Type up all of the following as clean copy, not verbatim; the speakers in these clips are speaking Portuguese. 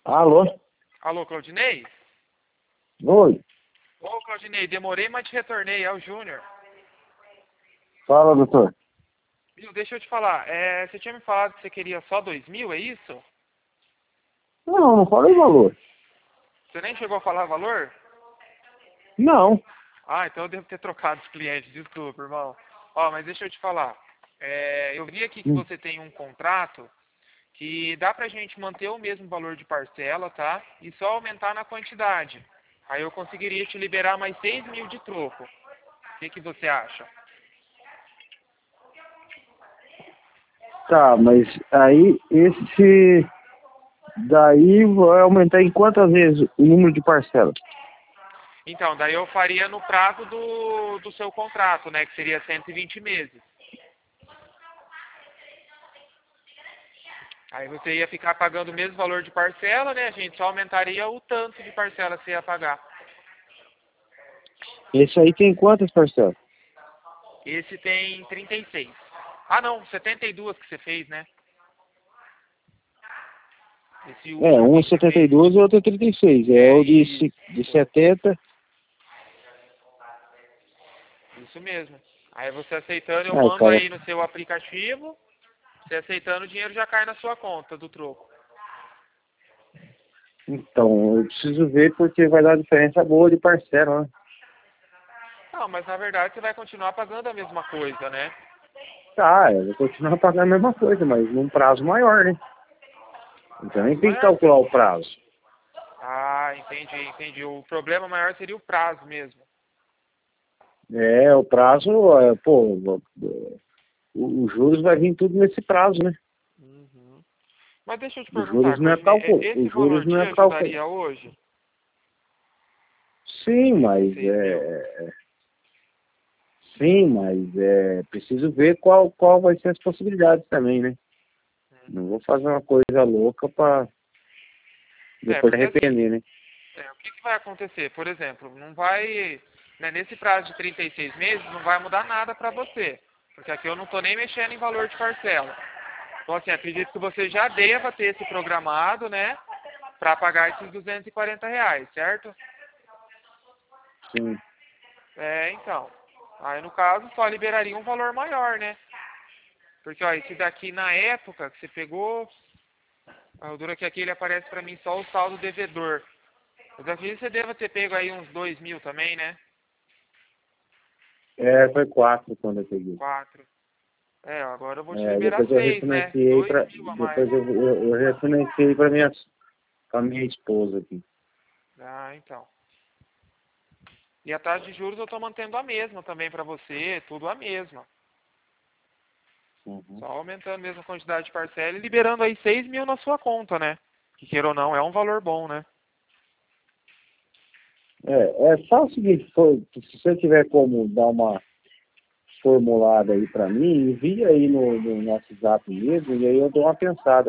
Alô? Alô, Claudinei? Oi. Ô, Claudinei, demorei, mas te retornei, é o Júnior. Fala, doutor. Viu, deixa eu te falar, você tinha me falado que você queria só 2.000, é isso? Não falei valor. Você nem chegou a falar valor? Não. Ah, então eu devo ter trocado os clientes, desculpa, irmão. Ó, mas deixa eu te falar, eu vi aqui que Hum. você tem um contrato que dá pra gente manter o mesmo valor de parcela, tá? E só aumentar na quantidade. Aí eu conseguiria te liberar mais 6.000 de troco. O que você acha? Tá, mas aí esse daí vai aumentar em quantas vezes o número de parcelas? Então, daí eu faria no prazo do seu contrato, né? Que seria 120 meses. Aí você ia ficar pagando o mesmo valor de parcela, né? A gente só aumentaria o tanto de parcela que você ia pagar. Esse aí tem quantas parcelas? Esse tem 36. Ah, não, 72 que você fez, né? Esse último Um aqui é que você setenta e fez. dois e o outro é 36. É É o de isso. 70. Isso mesmo. Aí você aceitando, eu Ai, mando cara. aí no seu aplicativo. Você aceitando, o dinheiro já cai na sua conta do troco. Então, eu preciso ver porque vai dar diferença boa de parcela, né? Não, mas na verdade você vai continuar pagando a mesma coisa, né? Tá, eu vou continuar pagando a mesma coisa, mas num prazo maior, né? Então nem Prazo tem que maior? calcular o prazo. Ah, entendi. O problema maior seria o prazo mesmo. O prazo, os juros vai vir tudo nesse prazo, né? Uhum. Mas deixa eu te Os juros perguntar, não é Claudinei, cálculo. esse Os juros valor não te é cálculo. ajudaria hoje? Sim, mas 36.000? preciso ver qual vai ser as possibilidades também, né? Não vou fazer uma coisa louca para depois Porque assim, arrepender, né? o que vai acontecer? Por exemplo, não vai, né, nesse prazo de 36 meses, não vai mudar nada para você. Porque aqui eu não estou nem mexendo em valor de parcela. Então, assim, acredito que você já deva ter esse programado, né, para pagar esses R$ 240, certo? Sim. Então. Aí, no caso, só liberaria um valor maior, né? Porque, ó, esse daqui, na época que você pegou, o duro é que aqui ele aparece para mim só o saldo devedor. Mas aqui você deve ter pego aí uns 2.000 também, né? Foi 4 quando eu peguei. 4. Agora eu vou te liberar Depois eu 6, né? refinanciei 2.000 a mais. eu refinanciei pra minha esposa aqui. Ah, então. E a taxa de juros eu tô mantendo a mesma também para você, tudo a mesma. Uhum. Só aumentando mesmo a quantidade de parcela e liberando aí 6.000 na sua conta, né? Que queira ou não, é um valor bom, né? Só o seguinte, se você tiver como dar uma formulada aí para mim, envia aí no nosso WhatsApp mesmo, e aí eu dou uma pensada.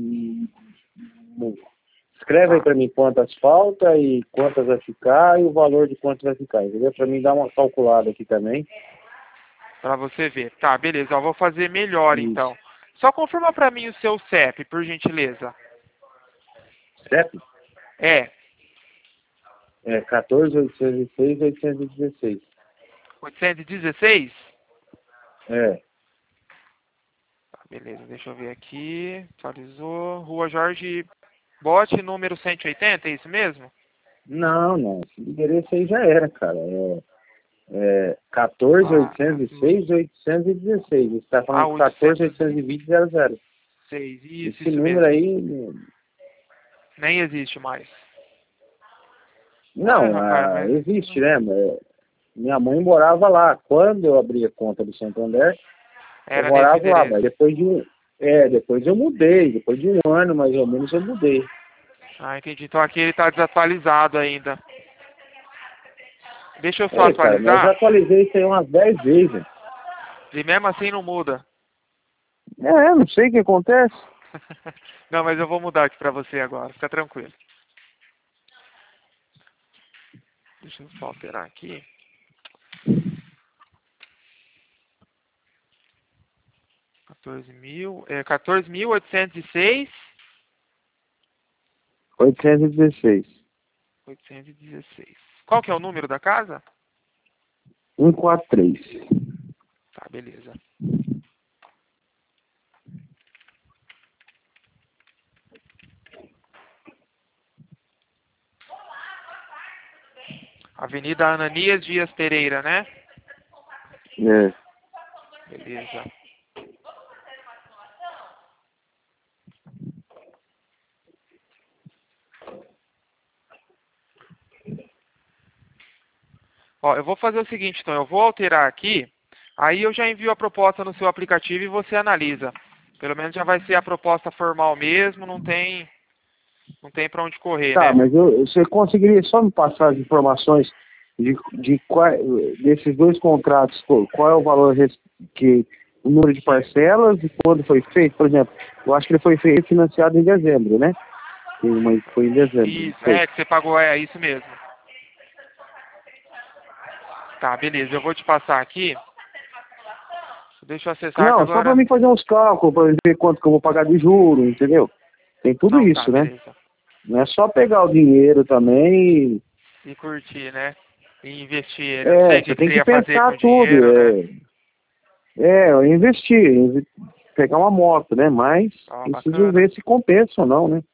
Escreve aí Tá. para mim quantas falta e quantas vai ficar e o valor de quanto vai ficar, entendeu? Para mim dar uma calculada aqui também. Pra você ver. Tá, beleza. Eu vou fazer melhor Isso. então. Só confirma pra mim o seu CEP, por gentileza. CEP? É, 14.806.816. 816? É, Tá, beleza, deixa eu ver aqui. Atualizou. Rua Jorge Bote, número 180, é isso mesmo? não. Esse endereço aí já era, cara. 14.806.816. Você está Ah, falando 14.820.00. 806. Esse Isso número mesmo. aí, Nem existe mais. Ah, não, rapaz, mas aqui existe, não. né? Minha mãe morava lá. Quando eu abri a conta do Santander, eu Era nesse morava lá, mas endereço. depois eu mudei. Depois de um ano, mais ou menos, eu mudei. Ah, entendi. Então aqui ele tá desatualizado ainda. Deixa eu só Cara, mas eu já atualizar. atualizei isso aí umas 10 vezes. E mesmo assim não muda. Não sei o que acontece. Não, mas eu vou mudar aqui pra você agora. Fica tranquilo. Deixa eu só alterar aqui. 14.000. 14.806. 816. 816. Qual que é o número da casa? 143. Tá, beleza. Avenida Ananias Dias Pereira, né? É. Beleza. Ó, eu vou fazer o seguinte, então, eu vou alterar aqui, aí eu já envio a proposta no seu aplicativo e você analisa. Pelo menos já vai ser a proposta formal mesmo, não tem para onde correr, Tá, né? mas você conseguiria só me passar as informações desses dois contratos, pô, qual é o valor o número de parcelas e quando foi feito? Por exemplo, eu acho que ele foi financiado em dezembro, né? Tem uma aí que foi em dezembro, não Isso, foi? que você pagou, é isso mesmo. Tá, beleza, eu vou te passar aqui. Deixa eu acessar que Não, só para agora... mim fazer uns cálculos, para ver quanto que eu vou pagar de juro, entendeu? Tem tudo Não, tá, isso, né? beleza. Não é só pegar o dinheiro também. E curtir, né? E investir. Eu não sei o Você que tem você que ia fazer com pensar o tudo. dinheiro, né? Eu investir, pegar uma moto, né? Mas Ó, preciso bacana. ver se compensa ou não, né?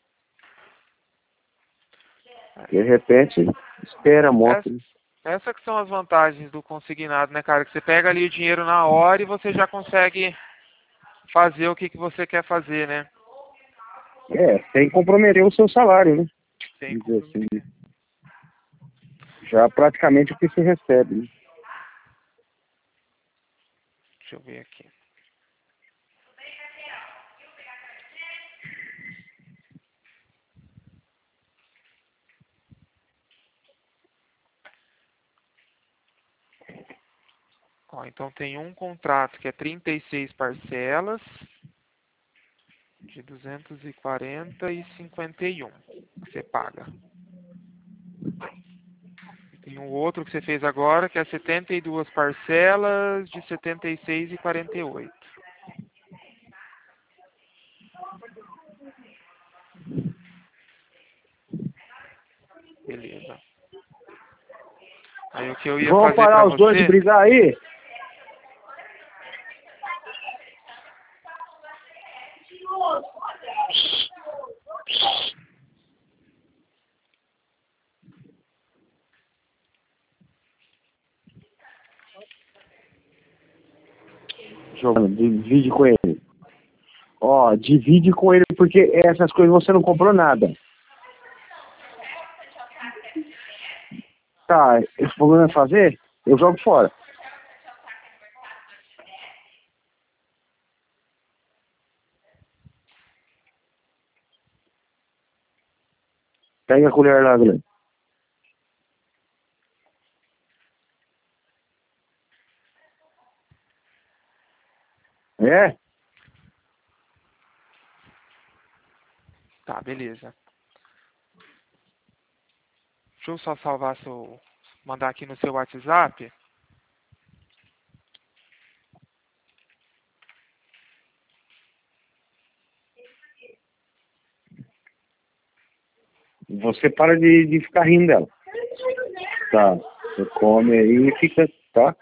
De repente, espera a moto. Né? Essa que são as vantagens do consignado, né, cara? Que você pega ali o dinheiro na hora e você já consegue fazer o que você quer fazer, né? Sem comprometer o seu salário, né? Sem Vamos dizer assim, comprometer. já praticamente o que você recebe. Né? Deixa eu ver aqui. Ó, então tem um contrato que é 36 parcelas de 240 e 51 que você paga. Tem um outro que você fez agora que é 72 parcelas de 76 e 48. Beleza. Aí o que eu ia Vamos fazer pra parar os dois de você... brigar aí? Jogando, divide com ele. Ó, divide com ele, porque essas coisas você não comprou nada. Tá, esse problema é fazer, eu jogo fora. Pega a colher lá, Guilherme. É? Tá, beleza. Deixa eu só salvar seu... Mandar aqui no seu WhatsApp. Você para de ficar rindo dela. Tá. Você come aí e fica, tá?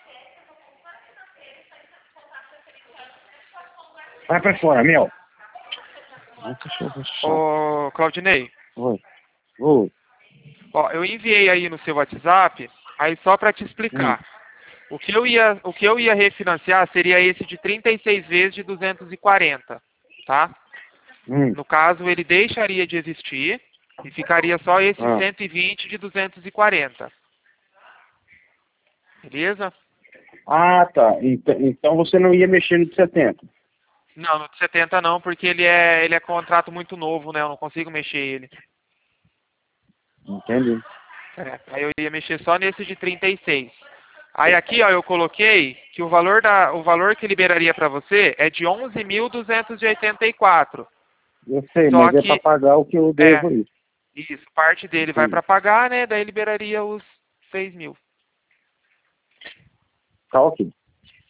Vai pra fora, meu. Ô, Claudinei. Oi. Oi. Ó, eu enviei aí no seu WhatsApp, aí só para te Hum. explicar. O que eu ia refinanciar seria esse de 36 vezes de 240, tá? Hum. No caso, ele deixaria de existir e ficaria só esse Ah. 120 de 240. Beleza? Tá. Então você não ia mexer no de 70. Não, no de 70 não, porque ele é contrato muito novo, né? Eu não consigo mexer ele. Entendi. Aí eu ia mexer só nesse de 36. Aí aqui, ó, eu coloquei que o valor que liberaria para você é de 11.284. Eu sei, Só mas é pra que pagar o que eu é devo aí. isso, parte dele vai Entendi. para pagar, né? Daí liberaria os 6.000. Tá ok.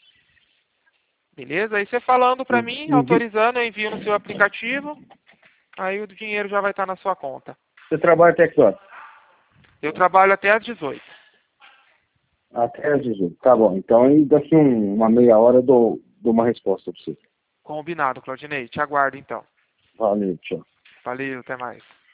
Beleza? Aí você falando para mim, Envi... autorizando, eu envio no seu aplicativo. Aí o dinheiro já vai estar na sua conta. Você trabalha até que hora? Eu trabalho até às 18. Até às 18. Tá bom. Então, e daqui uma meia hora eu dou uma resposta para você. Combinado, Claudinei. Te aguardo então. Valeu, tchau. Valeu, até mais.